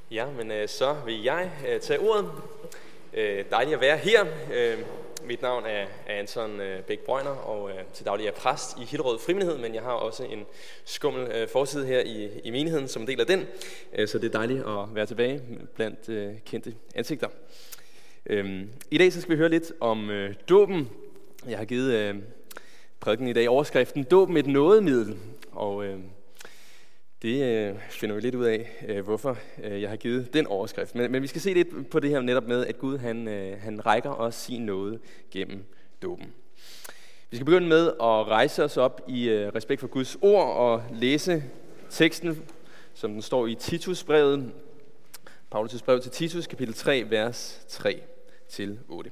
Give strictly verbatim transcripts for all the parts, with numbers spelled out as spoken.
Ja, men øh, så vil jeg øh, tage ordet. Øh, dejligt at være her. Øh, mit navn er, er Anton øh, Bæk Brøjner, og øh, til daglig er jeg præst i Hillerød Frimenighed, men jeg har også en skummel øh, forside her i, i menigheden som en del af den. Øh, så det er dejligt at være tilbage blandt øh, kendte ansigter. Øh, I dag så skal vi høre lidt om øh, dåben. Jeg har givet øh, prædiken i dag overskriften Dåben et nådemiddel, og øh, Det øh, finder vi lidt ud af, øh, hvorfor øh, jeg har givet den overskrift. Men, men vi skal se lidt på det her netop med, at Gud han, øh, han rækker os sin nåde gennem dåben. Vi skal begynde med at rejse os op i øh, respekt for Guds ord og læse teksten, som den står i Titusbrevet. Paulus' brev til Titus, kapitel tre, vers tre til otte.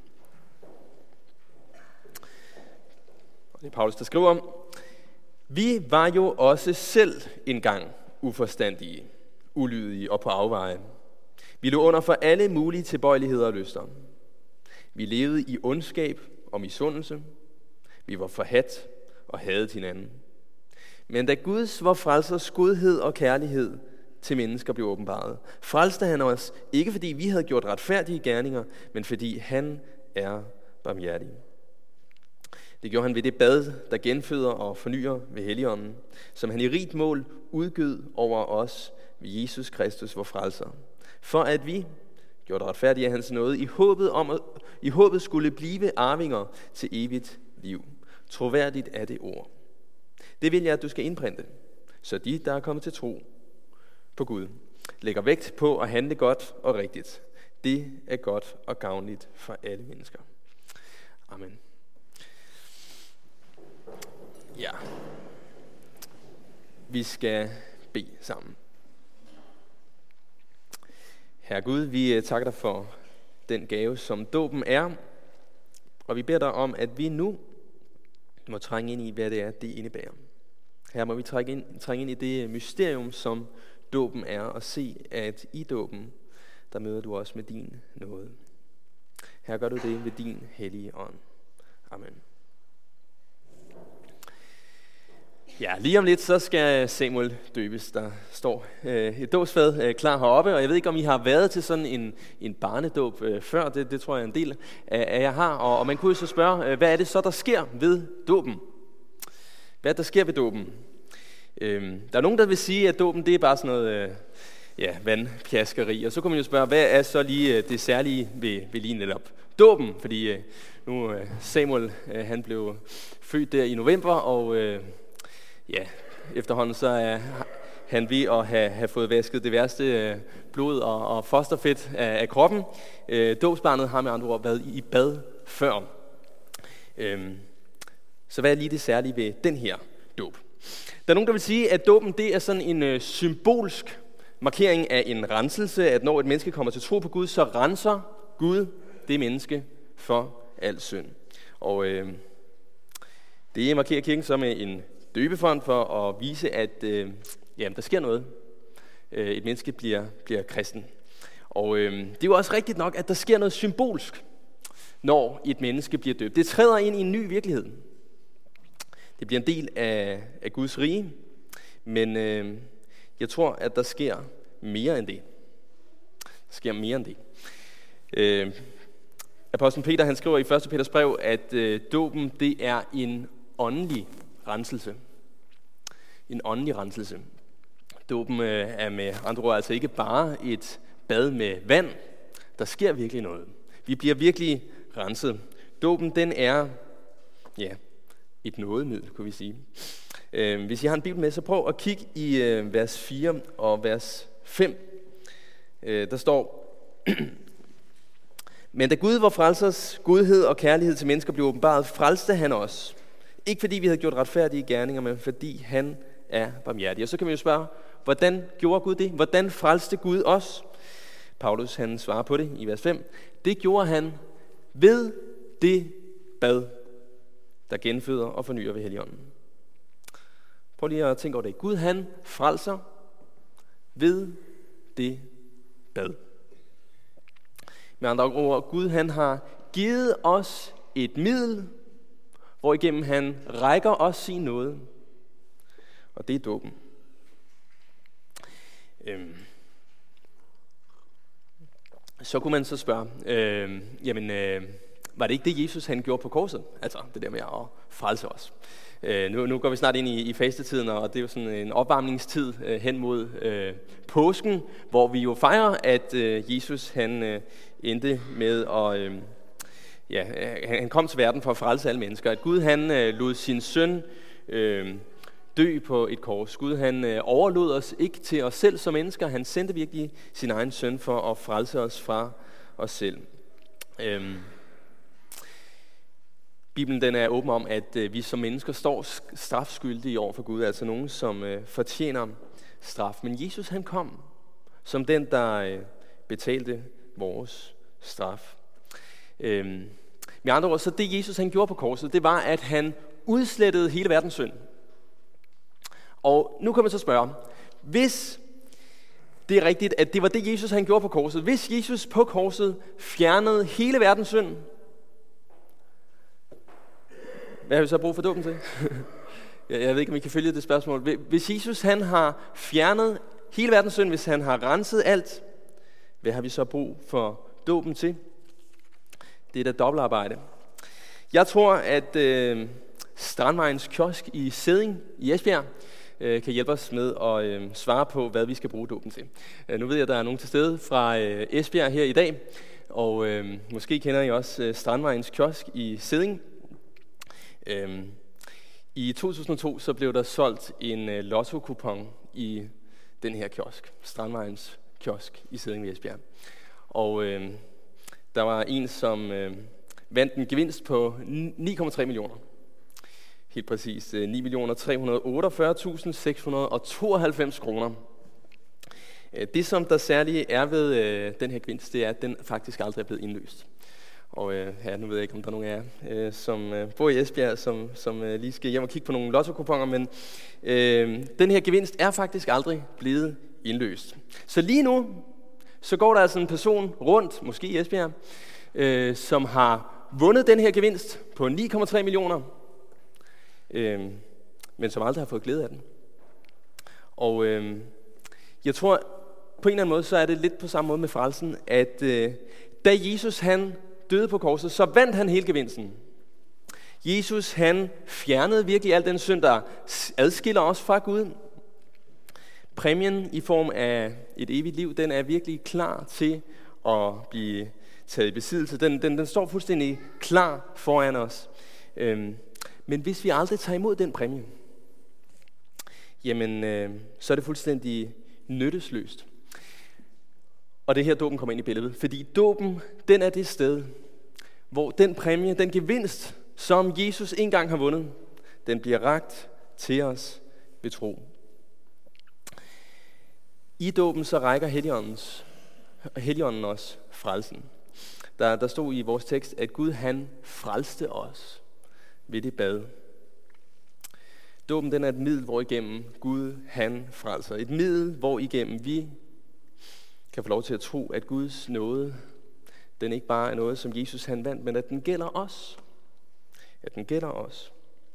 Og det er Paulus, der skriver: Vi var jo også selv engang uforstandige, ulydige og på afveje. Vi lå under for alle mulige tilbøjeligheder og lyster. Vi levede i ondskab og misundelse. Vi var forhadt og hadede hinanden. Men da Guds, vor frelsers godhed og kærlighed til mennesker blev åbenbaret, frelste han os, ikke fordi vi havde gjort retfærdige gerninger, men fordi han er barmhjertig. Det gjorde han ved det bad, der genføder og fornyer ved Helligånden, som han i rigt mål udgød over os ved Jesus Kristus, vor frelser. For at vi, gjort retfærdige af hans nåde, i håbet, om at, i håbet skulle blive arvinger til evigt liv. Troværdigt er det ord. Det vil jeg, at du skal indprinte, så de, der er kommet til tro på Gud, lægger vægt på at handle godt og rigtigt. Det er godt og gavnligt for alle mennesker. Amen. Ja, vi skal bede sammen. Herre Gud, vi takker dig for den gave, som dåben er, og vi beder dig om, at vi nu må trænge ind i, hvad det er, det indebærer. Her må vi trænge ind, trænge ind i det mysterium, som dåben er, og se, at i dåben, der møder du os med din nåde. Her gør du det ved din hellige ånd. Amen. Ja, lige om lidt, så skal Samuel døbes. Der står øh, et dåbsfad øh, klar heroppe, og jeg ved ikke, om I har været til sådan en, en barnedåb øh, før. Det, det tror jeg en del af, af jer har. Og, og man kunne jo så spørge, øh, hvad er det så, der sker ved dåben? Hvad er det, der sker ved dåben? Øh, der er nogen, der vil sige, at dåben det er bare sådan noget øh, ja, vandpjaskeri. Og så kunne man jo spørge, hvad er så lige øh, det særlige ved, ved lige netop dåben? Fordi øh, nu øh, Samuel, øh, han blev født der i november, og Øh, Ja, efterhånden så er han ved at have, have fået vasket det værste øh, blod og, og fosterfedt af, af kroppen. Øh, dåbsbarnet har med andre ord været i bad før. Øh, så hvad er lige det særlige ved den her dåb? Der er nogen, der vil sige, at dåben det er sådan en øh, symbolsk markering af en renselse, at når et menneske kommer til tro på Gud, så renser Gud det menneske for al synd. Og øh, det markerer kirken som en døbefond for at vise, at øh, jamen, der sker noget. Øh, et menneske bliver, bliver kristen. Og øh, det er jo også rigtigt nok, at der sker noget symbolsk, når et menneske bliver døbt. Det træder ind i en ny virkelighed. Det bliver en del af, af Guds rige, men øh, jeg tror, at der sker mere end det. Der sker mere end det. Øh, Apostlen Peter, han skriver i første Peters brev, at øh, dåben det er en åndelig renselse. En åndelig renselse. Dåben øh, er med andre ord altså ikke bare et bad med vand. Der sker virkelig noget. Vi bliver virkelig renset. Dåben, den er ja, et nådemiddel, kunne vi sige. Øh, hvis I har en bibel med, så prøv at kigge i øh, vers fire og vers fem. Øh, der står: Men da Gud, vor frelsers godhed og kærlighed til mennesker blev åbenbaret, frelste han os. Ikke fordi vi havde gjort retfærdige gerninger, men fordi han er barmhjertig. Og så kan man jo spørge, hvordan gjorde Gud det? Hvordan frelste Gud os? Paulus han svarer på det i vers fem. Det gjorde han ved det bad, der genføder og fornyer ved Helligånden. Prøv lige at tænke over det. Gud han frelser ved det bad. Med andre ord, Gud han har givet os et middel, hvorigennem han rækker os sin nåde. Og det er dåben. Øhm. så kunne man så spørge, øh, jamen, øh, var det ikke det, Jesus han gjorde på korset? Altså det der med at frelse os. Øh, nu, nu går vi snart ind i, i fastetiden, og det er jo sådan en opvarmningstid øh, hen mod øh, påsken, hvor vi jo fejrer, at øh, Jesus han øh, endte med at... Øh, ja, han kom til verden for at frelse alle mennesker. At Gud han øh, lod sin søn øh, dø på et kors. Gud han øh, overlod os ikke til os selv som mennesker. Han sendte virkelig sin egen søn for at frelse os fra os selv. Øhm. Bibelen den er åben om, at øh, vi som mennesker står strafskyldige over for Gud, altså nogen, som øh, fortjener straf. Men Jesus han kom som den, der øh, betalte vores straf. Øhm. Med andre ord, så det Jesus han gjorde på korset, det var, at han udslettede hele verdens synd. Og nu kan man så spørge, hvis det er rigtigt, at det var det, Jesus han gjorde på korset, hvis Jesus på korset fjernede hele verdens synd, hvad har vi så brug for dåben til? Jeg ved ikke, om I kan følge det spørgsmål. Hvis Jesus han har fjernet hele verdens synd, hvis han har renset alt, hvad har vi så brug for dåben til? Det er da dobbeltarbejde. Jeg tror, at øh, Strandvejens kiosk i Sædding i Esbjerg øh, kan hjælpe os med at øh, svare på, hvad vi skal bruge dåben til. Øh, nu ved jeg, at der er nogen til stede fra øh, Esbjerg her i dag, og øh, måske kender I også øh, Strandvejens kiosk i Sædding. Øh, I to tusind og to så blev der solgt en øh, lotto-kupon i den her kiosk, Strandvejens kiosk i Sædding i Esbjerg. Og øh, der var en, som øh, vandt en gevinst på ni komma tre millioner. Helt præcis øh, ni millioner tre hundrede og otteogfyrre tusind seks hundrede og tooghalvfems kroner. Det, som der særligt er ved øh, den her gevinst, det er, at den faktisk aldrig er blevet indløst. Og øh, ja, nu ved jeg ikke, om der er nogen af jer, øh, som øh, bor i Esbjerg, som, som øh, lige skal hjem og kigge på nogle lotto-kuponer, men øh, den her gevinst er faktisk aldrig blevet indløst. Så lige nu, så går der altså en person rundt, måske i Esbjerg, øh, som har vundet den her gevinst på ni komma tre millioner, øh, men som aldrig har fået glæde af den. Og øh, jeg tror, på en eller anden måde, så er det lidt på samme måde med frelsen, at øh, da Jesus han døde på korset, så vandt han hele gevinsten. Jesus han fjernede virkelig al den synd, der adskiller os fra Gud. Præmien i form af et evigt liv, den er virkelig klar til at blive taget i besiddelse. Den, den, den står fuldstændig klar foran os. Øhm, men hvis vi aldrig tager imod den præmie, jamen øh, så er det fuldstændig nyttesløst. Og det her dåben kommer ind i billedet, fordi dåben, den er det sted, hvor den præmie, den gevinst, som Jesus engang har vundet, den bliver rakt til os ved tro. I dåben så rækker Helligåndens, Helligånden os frelsen. Der, der stod i vores tekst, at Gud han frelste os ved det bad. Dåben den er et middel, hvor igennem Gud han frelser. Et middel, hvor igennem vi kan få lov til at tro, at Guds nåde, den ikke bare er noget, som Jesus han vandt, men at den gælder os. At den gælder os.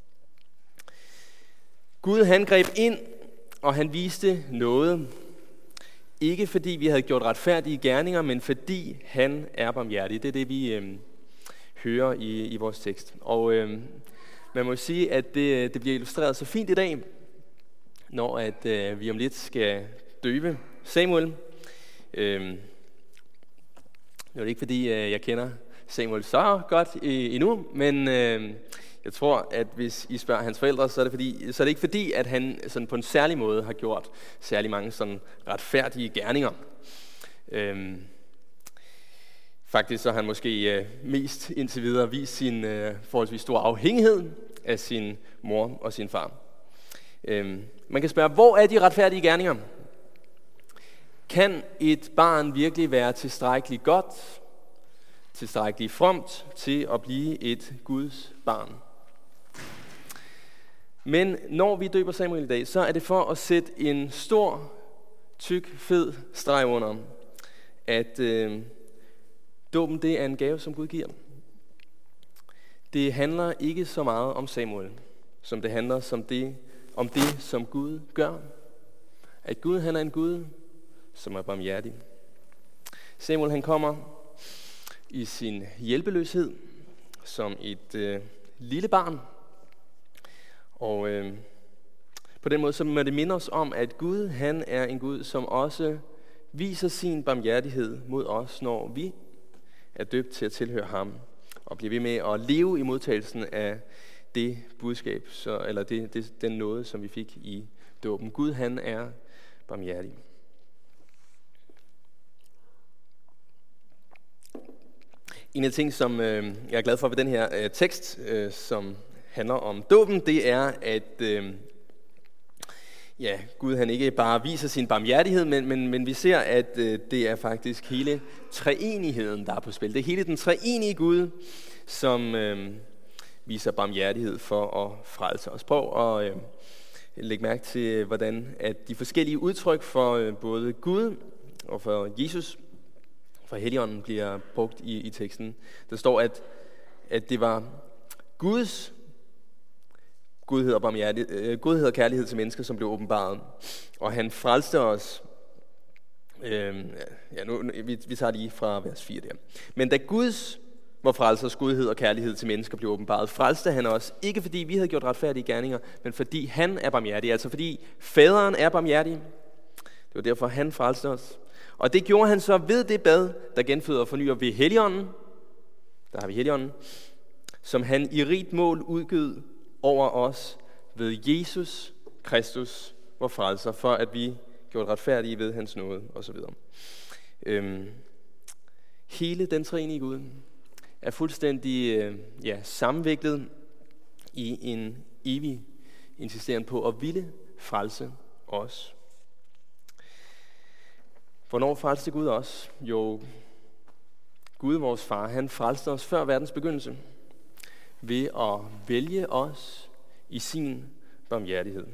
Gud han greb ind, og han viste noget. Ikke fordi vi havde gjort retfærdige gerninger, men fordi han er barmhjertig. Det er det, vi øh, hører i, i vores tekst. Og øh, man må sige, at det, det bliver illustreret så fint i dag, når at, øh, vi om lidt skal døbe Samuel. Øh, det er ikke fordi, øh, jeg kender Samuel så godt øh, endnu, men øh, jeg tror, at hvis I spørger hans forældre, så er det, fordi, så er det ikke fordi, at han sådan på en særlig måde har gjort særlig mange sådan retfærdige gerninger. Øhm, faktisk så har han måske øh, mest indtil videre vist sin øh, forholdsvis store afhængighed af sin mor og sin far. Øhm, man kan spørge, hvor er de retfærdige gerninger? Kan et barn virkelig være tilstrækkeligt godt, tilstrækkeligt fromt til at blive et Guds barn? Men når vi døber Samuel i dag, så er det for at sætte en stor, tyk, fed streg under, at øh, dåben det er en gave, som Gud giver. Det handler ikke så meget om Samuel, som det handler som det, om det, som Gud gør. At Gud han er en Gud, som er barmhjertig. Samuel han kommer i sin hjælpeløshed som et øh, lille barn. Og øh, på den måde så må det minde os om, at Gud han er en Gud, som også viser sin barmhjertighed mod os, når vi er døbt til at tilhøre ham. Og bliver ved med at leve i modtagelsen af det budskab, så, eller det, det, den nåde, som vi fik i dåben. Gud han er barmhjertig. En af de ting, som øh, jeg er glad for ved den her øh, tekst, øh, som handler om dåben, det er, at øh, ja, Gud han ikke bare viser sin barmhjertighed, men, men, men vi ser, at øh, det er faktisk hele treenigheden, der er på spil. Det er hele den treenige Gud, som øh, viser barmhjertighed for at frelse os. Prøv at øh, lægge mærke til, hvordan at de forskellige udtryk for øh, både Gud og for Jesus, for Helligånden, bliver brugt i, i teksten. Der står, at, at det var Guds godhed og, øh, godhed og kærlighed til mennesker, som blev åbenbaret. Og han frelste os. Øh, ja, nu, vi, vi tager lige fra vers fire der. Men da Guds hvor frelsers godhed og kærlighed til mennesker blev åbenbaret, frelste han os, ikke fordi vi havde gjort retfærdige gerninger, men fordi han er barmhjertig, altså fordi faderen er barmhjertig. Det var derfor, han frelste os. Og det gjorde han så ved det bad, der genføder og fornyer ved Helligånden. Der har vi Helligånden. Som han i rigt mål udgød over os ved Jesus Kristus, vor frelser, for at vi gjorde retfærdige ved hans nåde, osv. Øhm, hele den treenige Gud er fuldstændig øh, ja, sammenviklet i en evig insisteren på at ville frelse os. Hvornår frelste Gud os? Jo, Gud, vores far, han frelste os før verdens begyndelse ved at vælge os i sin barmhjertighed.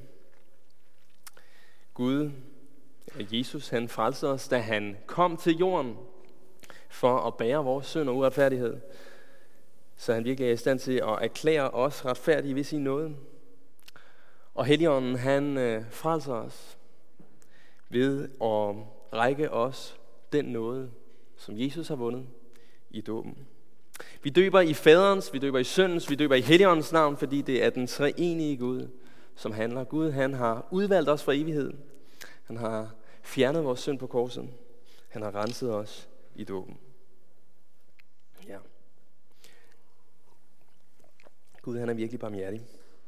Gud, Jesus, han frelste os, da han kom til jorden for at bære vores synd og uretfærdighed, så han virkelig er i stand til at erklære os retfærdige ved sin nåde. Og Helligånden, han øh, frelser os ved at række os den nåde, som Jesus har vundet i dåben. Vi døber i faderens, vi døber i søndens, vi døber i Helligåndens navn, fordi det er den treenige Gud, som handler. Gud, han har udvalgt os for evighed. Han har fjernet vores synd på korset. Han har renset os i dåben. Ja. Gud, han er virkelig barmhjertig.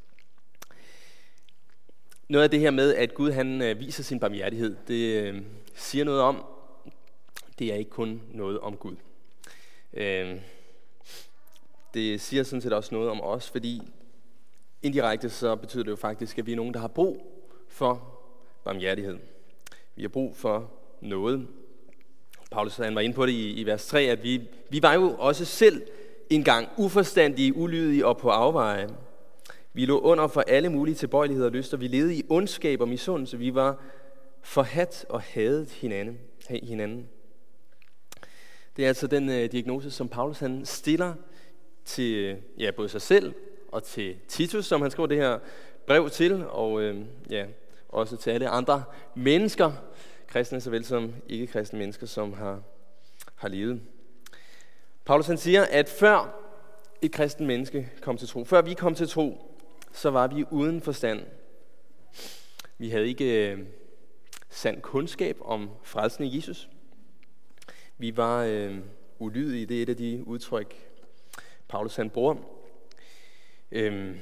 Noget af det her med, at Gud han viser sin barmhjertighed, det øh, siger noget om, det er ikke kun noget om Gud. Øh, det siger sådan set også noget om os, fordi indirekte så betyder det jo faktisk, at vi er nogen, der har brug for barmhjertighed. Vi har brug for noget. Paulus han var inde på det i, i vers tre, at vi, vi var jo også selv engang uforstandige, ulydige og på afveje. Vi lå under for alle mulige tilbøjeligheder og lyster. Vi levede i ondskab og misundelse. Vi var forhadt og hadet hinanden. hinanden. Det er altså den uh, diagnose, som Paulus han stiller til ja, både sig selv og til Titus, som han skriver det her brev til, og uh, ja, også til alle andre mennesker, kristne såvel som ikke-kristne mennesker, som har, har levet. Paulus han siger, at før et kristent menneske kom til tro, før vi kom til tro, så var vi uden forstand. Vi havde ikke øh, sand kundskab om frelsen i Jesus. Vi var øh, ulydige. Det er et af de udtryk, Paulus han bruger. Øhm.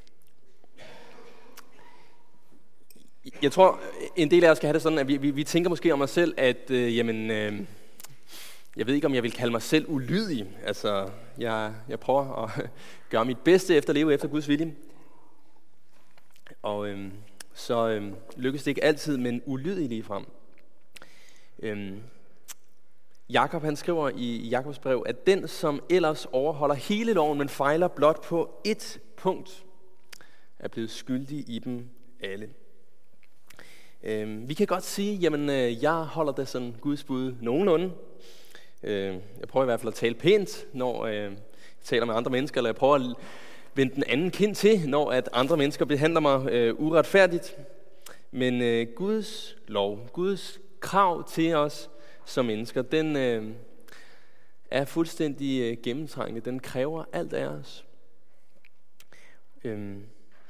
Jeg tror, en del af os skal have det sådan, at vi, vi, vi tænker måske om os selv, at øh, jamen, øh, jeg ved ikke, om jeg vil kalde mig selv ulydig. Altså, jeg, jeg prøver at gøre mit bedste efter at leve efter Guds vilje. Og øhm, så øhm, lykkes det ikke altid, men ulydig lige frem. Øhm, Jakob han skriver i, i Jakobs brev, at den, som ellers overholder hele loven, men fejler blot på ét punkt, er blevet skyldig i dem alle. Øhm, vi kan godt sige, jamen øh, jeg holder da sådan Guds bud nogenlunde. Øh, jeg prøver i hvert fald at tale pænt, når øh, jeg taler med andre mennesker, eller jeg prøver at vende den anden kind til, når at andre mennesker behandler mig øh, uretfærdigt. Men øh, Guds lov, Guds krav til os, som mennesker, den øh, er fuldstændig øh, gennemtrængende. Den kræver alt af os. Øhm,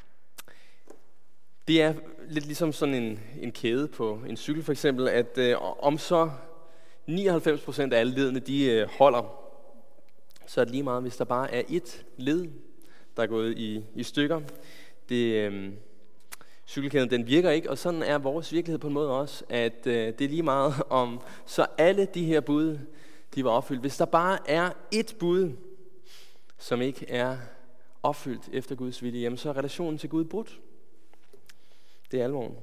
det er lidt ligesom sådan en, en kæde på en cykel for eksempel, at øh, om så nioghalvfems procent af alle ledene, de øh, holder, så er det lige meget, hvis der bare er ét led, der er gået i, i stykker. Det, øh, cykelkæden, den virker ikke, og sådan er vores virkelighed på en måde også, at øh, det er lige meget om, så alle de her bud, de var opfyldt. Hvis der bare er ét bud, som ikke er opfyldt efter Guds vilje, jamen så er relationen til Gud brudt. Det er alvoren.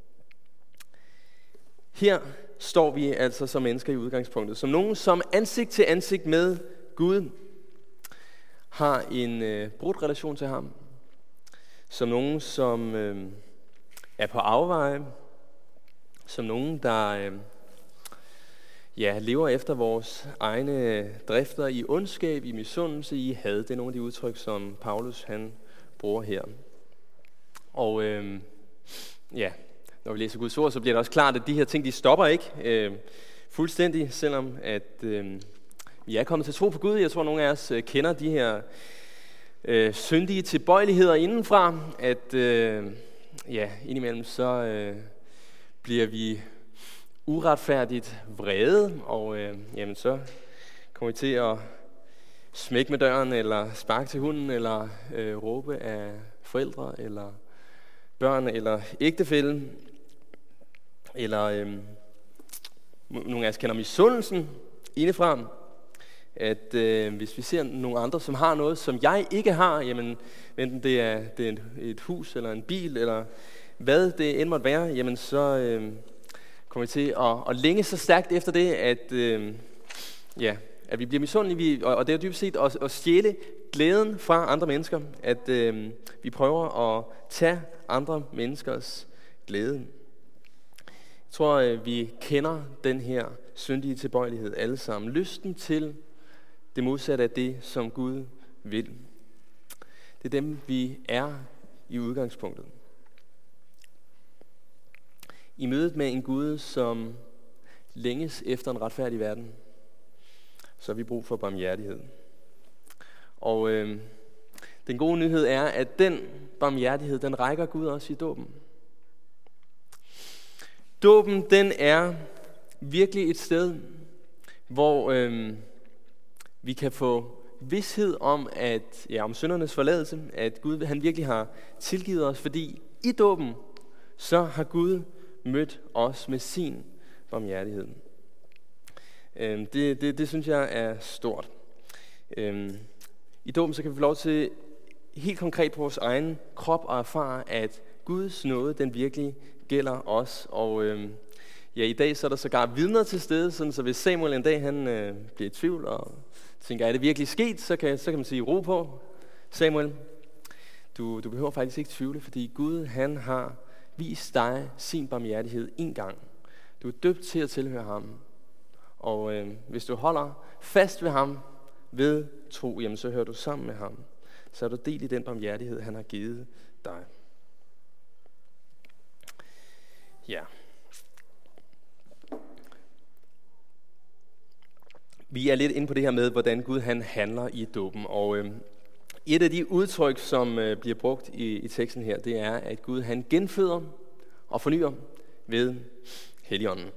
Her står vi altså som mennesker i udgangspunktet, som nogen, som ansigt til ansigt med Gud, har en øh, brudt relation til ham, som nogen, som øh, er på afveje, som nogen, der øh, ja, lever efter vores egne drifter i ondskab, i misundelse, i had. Det er nogle af de udtryk, som Paulus han bruger her. Og øh, ja, når vi læser Guds ord, så bliver det også klart, at de her ting, de stopper ikke øh, fuldstændig, selvom at øh, vi er kommet til tro på Gud. Jeg tror, nogle af os øh, kender de her øh, syndige tilbøjeligheder indenfra, at øh, ja, indimellem så øh, bliver vi uretfærdigt vrede, og øh, jamen så kommer vi til at smække med døren, eller sparke til hunden, eller øh, råbe af forældre, eller børn, eller ægtefælle, eller øh, nogle af os kender misundelsen indefra, at øh, hvis vi ser nogle andre, som har noget, som jeg ikke har, jamen enten det er, det er et, et hus, eller en bil, eller hvad det end måtte være, jamen så øh, kommer vi til at, at længe så stærkt efter det, at, øh, ja, at vi bliver misundelige, og, og det er dybest set at, at stjæle glæden fra andre mennesker, at øh, vi prøver at tage andre menneskers glæde. Jeg tror, øh, vi kender den her syndige tilbøjelighed alle sammen. Lysten til det modsatte af det, som Gud vil. Det er dem, vi er i udgangspunktet. I mødet med en Gud, som længes efter en retfærdig verden, så har vi brug for barmhjertighed. Og øh, den gode nyhed er, at den barmhjertighed, den rækker Gud også i dåben. Dåben, den er virkelig et sted, hvor øh, vi kan få vished om, at ja, om syndernes forladelse, at Gud han virkelig har tilgivet os, fordi i dåben, så har Gud mødt os med sin barmhjertighed. Øh, det, det, det synes jeg er stort. Øh, I dåben så kan vi få lov til helt konkret på vores egen krop og erfare, at Guds nåde, den virkelig gælder os. Og øh, ja, i dag så er der sågar vidner til stede, sådan, så hvis Samuel en dag han, øh, bliver i tvivl og tænker, er det virkelig sket, så kan, så kan man sige, ro på, Samuel. Du, du behøver faktisk ikke tvivle, fordi Gud han har vist dig sin barmhjertighed en gang. Du er døbt til at tilhøre ham. Og øh, hvis du holder fast ved ham ved tro, jamen så hører du sammen med ham. Så er du del i den barmhjertighed, han har givet dig. Ja. Vi er lidt inde på det her med, hvordan Gud han handler i dåben. Og øh, et af de udtryk, som øh, bliver brugt i, i teksten her, det er, at Gud han genføder og fornyer ved Helligånden.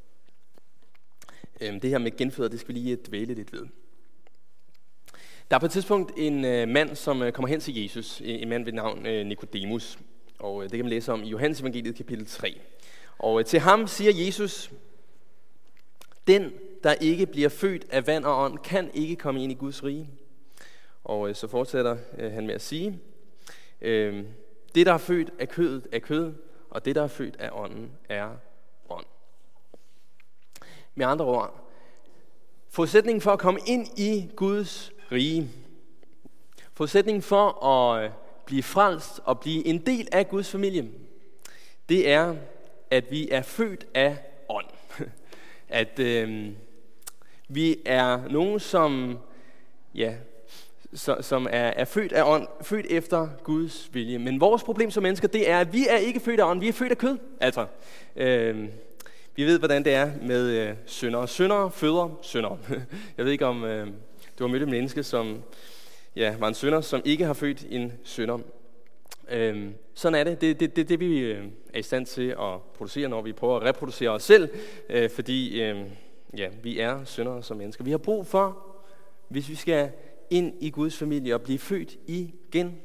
Øh, det her med genføder, det skal vi lige dvæle lidt ved. Der er på et tidspunkt en øh, mand, som øh, kommer hen til Jesus, en mand ved navn øh, Nikodemus. Og øh, det kan man læse om i Johannes evangeliet kapitel tre. Og øh, til ham siger Jesus, den, der ikke bliver født af vand og ånd, kan ikke komme ind i Guds rige. Og øh, så fortsætter øh, han med at sige, øh, det, der er født af kødet, er kød, og det, der er født af ånden, er ånd. Med andre ord, forudsætningen for at komme ind i Guds rige, forudsætningen for at blive frelst og blive en del af Guds familie, det er, at vi er født af ånd. At øh, vi er nogen, som, ja, så, som er, er født af ånd, født efter Guds vilje. Men vores problem som mennesker, det er, at vi er ikke født af ånd, vi er født af kød. Altså, øh, Vi ved, hvordan det er med øh, syndere. Syndere føder syndere. Jeg ved ikke, om øh, du har mødt et menneske, som ja, var en synder, som ikke har født en synder. Øhm, sådan er det. Det er det, det, det, vi øh, er i stand til at producere, når vi prøver at reproducere os selv, øh, fordi øh, ja, vi er syndere som mennesker. Vi har brug for, hvis vi skal ind i Guds familie og blive født igen.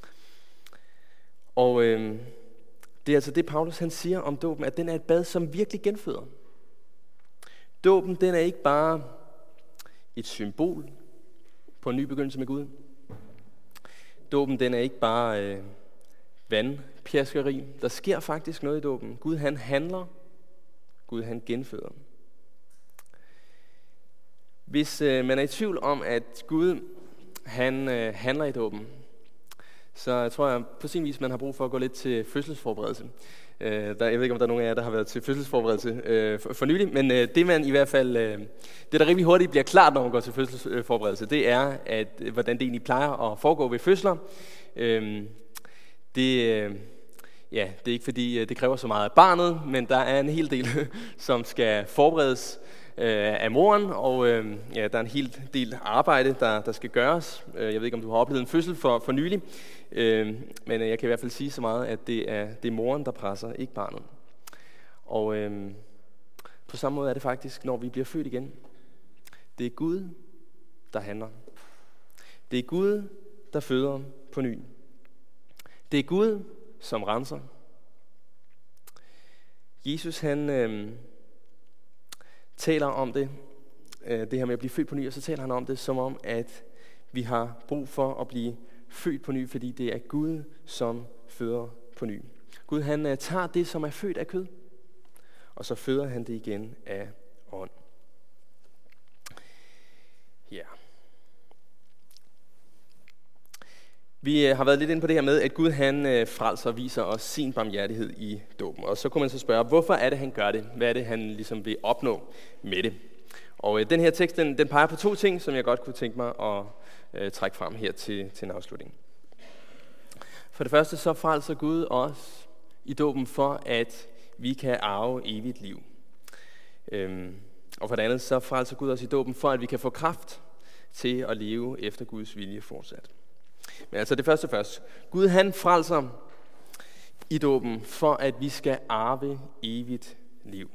Og øh, det er altså det, Paulus han siger om dåben, at den er et bad, som virkelig genføder. Dåben, den er ikke bare et symbol på en ny begyndelse med Gud. Dåben, den er ikke bare øh, vandpjaskeri. Der sker faktisk noget i dåben. Gud, han handler. Gud, han genføder. Hvis øh, man er i tvivl om, at Gud, han øh, handler i dåben, så tror jeg på sin vis, man har brug for at gå lidt til fødselsforberedelse. Øh, der, jeg ved ikke, om der er nogen af jer, der har været til fødselsforberedelse øh, for, for nylig, men øh, det man i hvert fald, øh, det der rimelig hurtigt bliver klart, når man går til fødselsforberedelse, det er, at øh, hvordan det egentlig plejer at foregå ved fødsler. Øh, det, øh, ja, det er ikke fordi, øh, det kræver så meget af barnet, men der er en hel del, som skal forberedes øh, af moren, og øh, ja, der er en hel del arbejde, der, der skal gøres. Jeg ved ikke, om du har oplevet en fødsel for, for nylig, øh, men jeg kan i hvert fald sige så meget, at det er, det er moren, der presser, ikke barnet. Og øh, på samme måde er det faktisk, når vi bliver født igen. Det er Gud, der handler. Det er Gud, der føder på ny. Det er Gud, som renser. Jesus, han øh, taler om det, øh, det her med at blive født på ny, og så taler han om det som om, at vi har brug for at blive født på ny, fordi det er Gud, som føder på ny. Gud, han øh, tager det, som er født af kød, og så føder han det igen af ånd. Ja. Vi har været lidt inde på det her med, at Gud han øh, frelser og viser os sin barmhjertighed i dåben. Og så kunne man så spørge, hvorfor er det, han gør det? Hvad er det, han ligesom vil opnå med det? Og øh, den her tekst, den, den peger på to ting, som jeg godt kunne tænke mig at øh, trække frem her til, til en afslutning. For det første, så frelser Gud os i dåben for, at vi kan arve evigt liv. Øhm, og for det andet, så frelser Gud os i dåben for, at vi kan få kraft til at leve efter Guds vilje fortsat. Men altså det første først. Gud han frelser i dåben for, at vi skal arve evigt liv.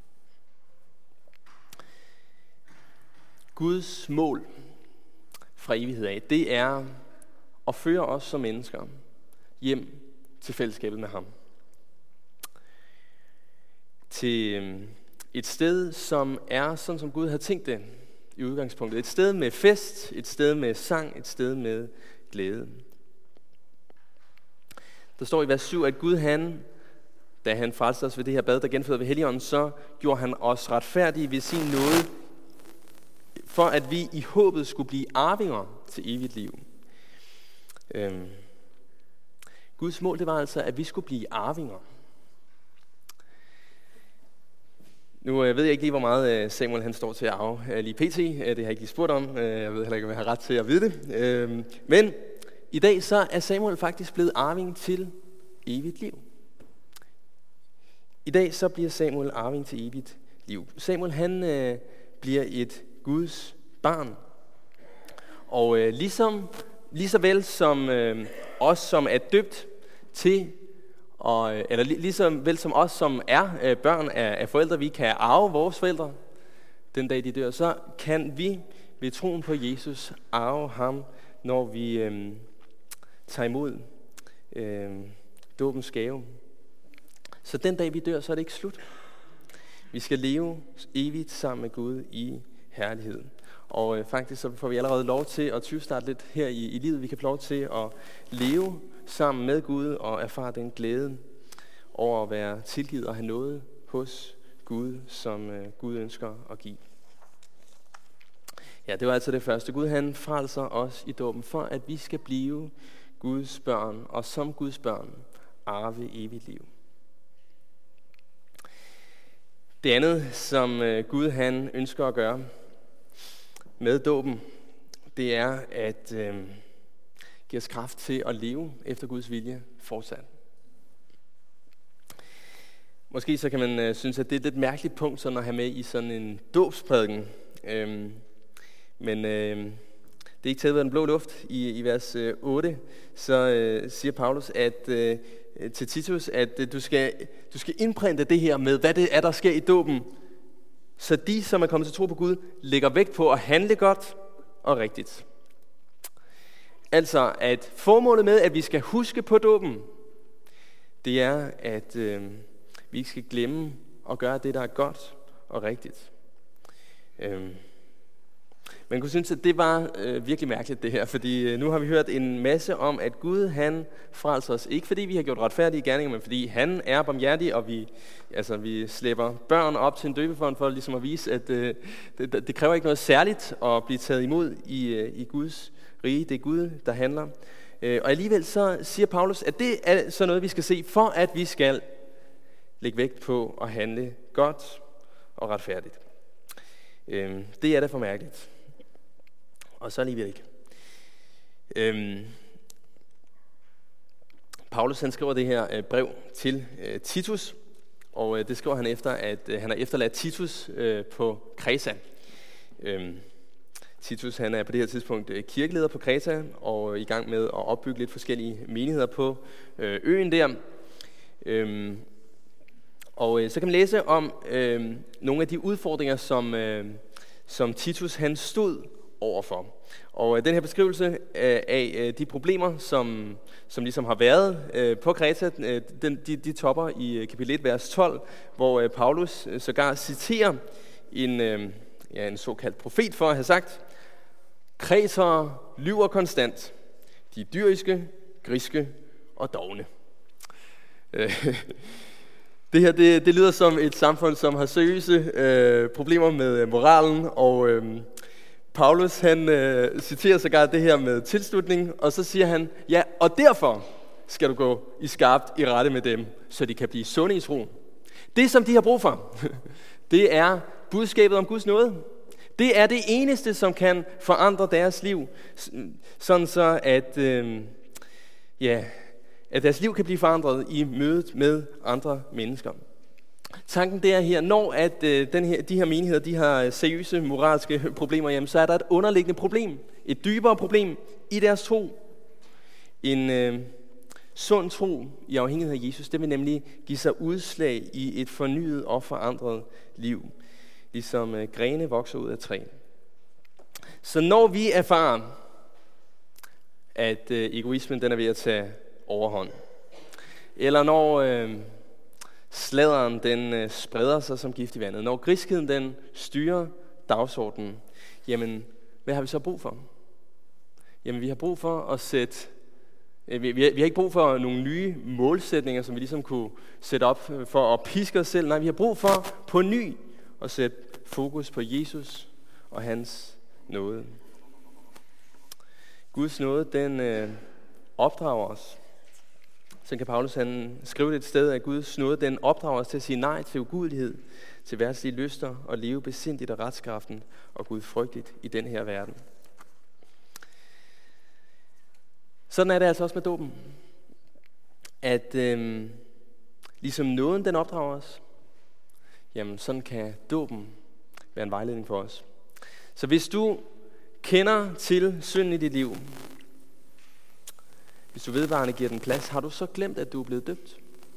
Guds mål fra evighed af, det er at føre os som mennesker hjem til fællesskabet med ham. Til et sted, som er sådan, som Gud havde tænkt det i udgangspunktet. Et sted med fest, et sted med sang, et sted med glæde. Der står i vers syv, at Gud han, da han frelste os ved det her bad, der genføder ved Helligånden, så gjorde han os retfærdige ved sin nåde, for at vi i håbet skulle blive arvinger til evigt liv. Øhm. Guds mål, det var altså, at vi skulle blive arvinger. Nu øh, ved jeg ikke lige, hvor meget øh, Samuel han står til at arve øh, lige pt. Øh, det har jeg ikke lige spurgt om. Øh, jeg ved heller ikke, om jeg har ret til at vide det. Øh, men i dag så er Samuel faktisk blevet arving til evigt liv. I dag så bliver Samuel arving til evigt liv. Samuel han øh, bliver et Guds barn. Og øh, ligesom, lige så vel som øh, os, som er døbt til, og, eller lige så vel som os, som er øh, børn af, af forældre, vi kan arve vores forældre den dag de dør, så kan vi ved troen på Jesus arve ham, når vi øh, tager imod øh, dåbens gave. Så den dag vi dør, så er det ikke slut. Vi skal leve evigt sammen med Gud i herlighed. Og øh, faktisk så får vi allerede lov til at tyvstarte lidt her i, i livet. Vi kan få lov til at leve sammen med Gud og erfare den glæde over at være tilgivet og have noget hos Gud, som øh, Gud ønsker at give. Ja, det var altså det første. Gud han frelser os i dåben for, at vi skal blive Guds børn, og som Guds børn arve evigt liv. Det andet, som øh, Gud han ønsker at gøre med dåben, det er at øh, give os kraft til at leve efter Guds vilje fortsat. Måske så kan man øh, synes, at det er et lidt mærkeligt punkt sådan at have med i sådan en dåbsprædiken. Øhm, men øh, det er ikke taget ud af den blå luft. I, i vers øh, otte, så øh, siger Paulus at, øh, til Titus, at øh, du, skal, du skal indprinte det her med, hvad det er, der sker i dåben, så de, som er kommet til tro på Gud, lægger vægt på at handle godt og rigtigt. Altså, at formålet med, at vi skal huske på dåben, det er, at øh, vi ikke skal glemme at gøre det, der er godt og rigtigt. Øh. Man kunne synes, at det var øh, virkelig mærkeligt det her, fordi øh, nu har vi hørt en masse om, at Gud han frelser os. Ikke fordi vi har gjort retfærdige gerninger, men fordi han er barmhjertig, og vi, altså, vi slæber børn op til en døbefond for ligesom at vise, at øh, det, det kræver ikke noget særligt at blive taget imod i, øh, i Guds rige. Det er Gud, der handler. Øh, og alligevel så siger Paulus, at det er så noget, vi skal se, for at vi skal lægge vægt på at handle godt og retfærdigt. Øh, det er da for mærkeligt. Og så alligevel ikke. Øhm, Paulus han skriver det her øh, brev til øh, Titus, og øh, det skriver han efter, at øh, han har efterladt Titus øh, på Kreta. Øhm, Titus han er på det her tidspunkt øh, kirkeleder på Kreta, og øh, i gang med at opbygge lidt forskellige menigheder på øh, øen der. Øhm, og øh, så kan man læse om øh, nogle af de udfordringer, som, øh, som Titus han stod overfor. Og øh, den her beskrivelse øh, af øh, de problemer, som, som ligesom har været øh, på Kreta, øh, den, de, de topper i øh, kapitel et, vers tolv, hvor øh, Paulus øh, sågar citerer en, øh, ja, en såkaldt profet for at have sagt: kretere lyver konstant, de dyriske, griske og dovne. Øh, det her det, det lyder som et samfund, som har seriøse øh, problemer med moralen, og øh, Paulus han øh, citerer sågar det her med tilslutning, og så siger han, ja, og derfor skal du gå i skarpt i rette med dem, så de kan blive sunde i troen. Det, som de har brug for, det er budskabet om Guds nåde. Det er det eneste, som kan forandre deres liv, sådan så at, øh, ja, at deres liv kan blive forandret i mødet med andre mennesker. Tanken det er her, når at, øh, den her, de her menigheder de har seriøse moralske problemer, jamen, så er der et underliggende problem, et dybere problem i deres tro. En øh, sund tro i afhængighed af Jesus, det vil nemlig give sig udslag i et fornyet og forandret liv, ligesom øh, grene vokser ud af træ. Så når vi erfarer, at øh, egoismen den er ved at tage overhånd, eller når øh, sladeren den øh, spreder sig som gift i vandet, når griskheden den styrer dagsordenen, jamen hvad har vi så brug for? Jamen vi har brug for at sætte, øh, vi, vi, har, vi har ikke brug for nogle nye målsætninger, som vi ligesom kunne sætte op for at piske os selv. Nej, vi har brug for på ny at sætte fokus på Jesus og hans nåde. Guds nåde, den øh, opdrager os. Så kan Paulus han skrive det et sted, at Guds nåde, den opdrager os til at sige nej til ugudelighed, til verdslige lyster og leve besindigt og retskraften og gudfrygtigt i den her verden. Sådan er det altså også med dåben. At øh, ligesom nåden den opdrager os, jamen sådan kan dåben være en vejledning for os. Så hvis du kender til synden i dit liv, hvis du vedvarende giver den plads, har du så glemt, at du er blevet døbt?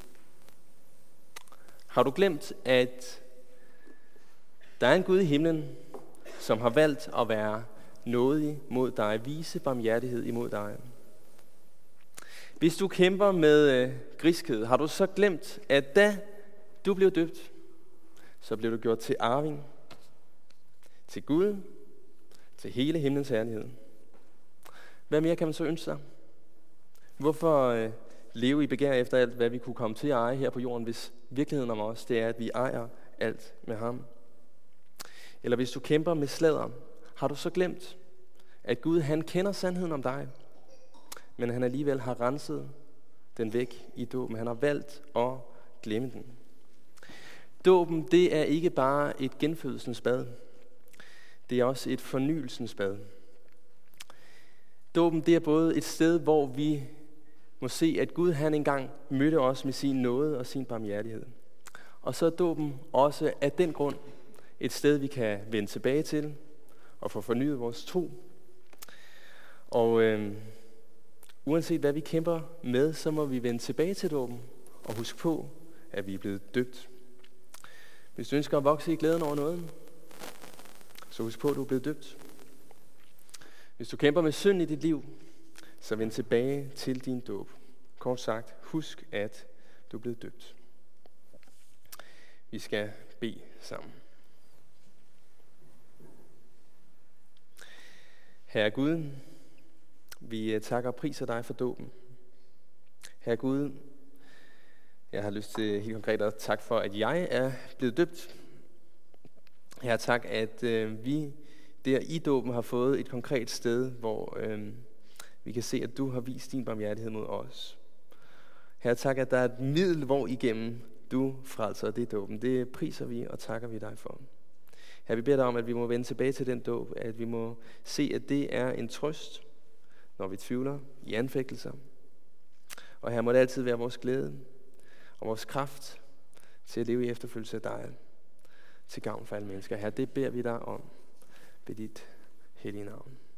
Har du glemt, at der er en Gud i himlen, som har valgt at være nådig mod dig, vise barmhjertighed imod dig? Hvis du kæmper med øh, griskhed, har du så glemt, at da du blev døbt, så blev du gjort til arving, til Gud, til hele himlens herlighed. Hvad mere kan man så ønske sig? Hvorfor øh, leve i begær efter alt, hvad vi kunne komme til at eje her på jorden, hvis virkeligheden om os, det er, at vi ejer alt med ham? Eller hvis du kæmper med sladder, har du så glemt, at Gud han kender sandheden om dig, men han alligevel har renset den væk i dåben. Han har valgt at glemme den. Dåben, det er ikke bare et genfødelsens bad. Det er også et fornyelsens bad. Dåben, det er både et sted, hvor vi må se, at Gud han engang mødte os med sin nåde og sin barmhjertighed. Og så er dåben også af den grund et sted, vi kan vende tilbage til og få fornyet vores tro. Og øh, uanset hvad vi kæmper med, så må vi vende tilbage til dåben og huske på, at vi er blevet døbt. Hvis du ønsker at vokse i glæden over noget, så husk på, at du er blevet døbt. Hvis du kæmper med synd i dit liv, så vend tilbage til din dåb. Kort sagt, husk, at du er blevet døbt. Vi skal bede sammen. Herre Gud, vi takker og priser dig for dåben. Herre Gud, jeg har lyst til helt konkret at takke for, at jeg er blevet døbt. Herre, tak, at øh, vi der i dåben har fået et konkret sted, hvor øh, vi kan se, at du har vist din barmhjertighed mod os. Herre, tak, at der er et middel, hvor igennem du frelser det dåben. Det priser vi og takker vi dig for. Herre, vi beder dig om, at vi må vende tilbage til den dåb, at vi må se, at det er en trøst, når vi tvivler i anfægtelser. Og her må det altid være vores glæde og vores kraft til at leve i efterfølgelse af dig, til gavn for alle mennesker. Herre, det beder vi dig om ved dit hellige navn.